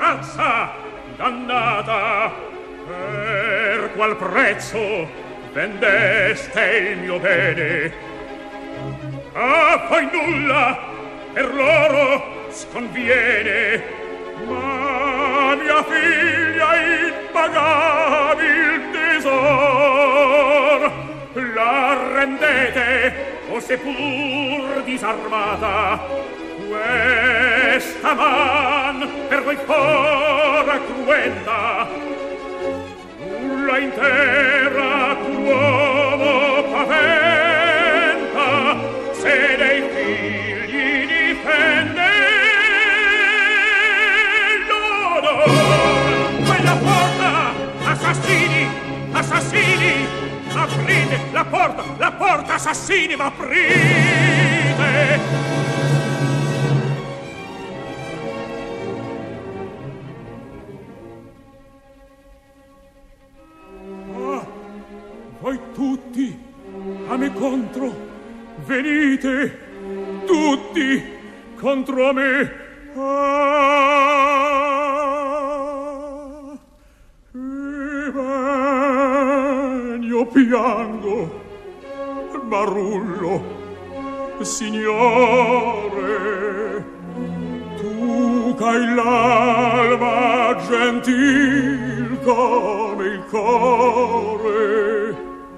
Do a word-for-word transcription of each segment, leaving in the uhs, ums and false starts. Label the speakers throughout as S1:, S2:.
S1: pazza, dannata, per qual prezzo vendeste il mio bene? A poi nulla per loro sconviene, ma mia figlia impagabil tesor la rendete, o se pur disarmata questa man per voi fora cruenta, nulla intera l'uomo paventa se dei figli difende l'onor. Quella porta, assassini, assassini, aprite la porta, la porta, assassini, ma aprite! Voi tutti a me contro venite, tutti contro me. Ah, e ben io piango, Marullo, signore, tu c'hai l'alma gentil come il core.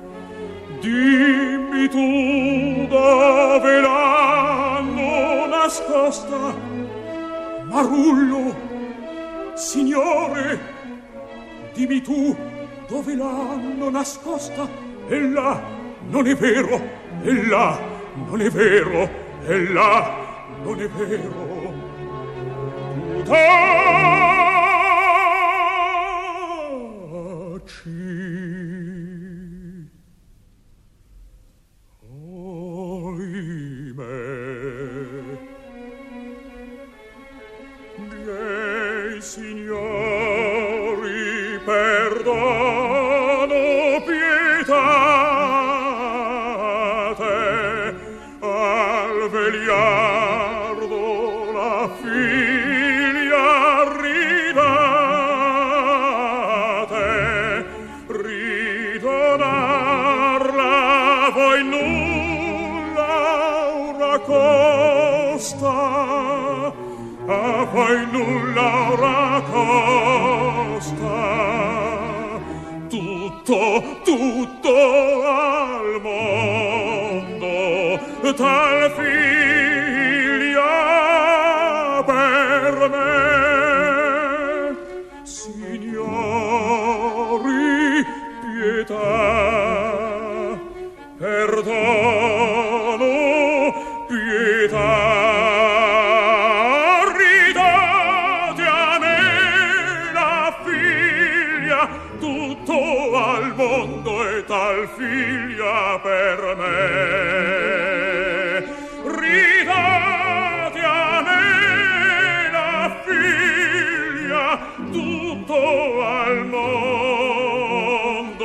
S1: Dimmi tu dove l'hanno nascosta, Marullo, signore, dimmi tu dove l'hanno nascosta. E là non è vero, e là non è vero, e là non è vero. Tu taci. Signori, perdono, pietate, al veliardo la figlia ridate, ridonarla voi nulla ora costa, a voi nulla ora costa, tutto, tutto al mondo, tal figlia per me. Signori, pietà, perdono, pietà, al mondo e tal figlia per me. Ridate a me la figlia, tutto al mondo.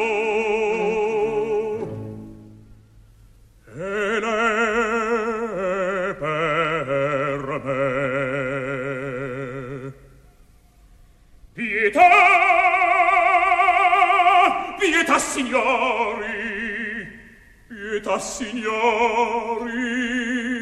S1: E lei per me. Pietà! Pietà, signori, pietà, signori.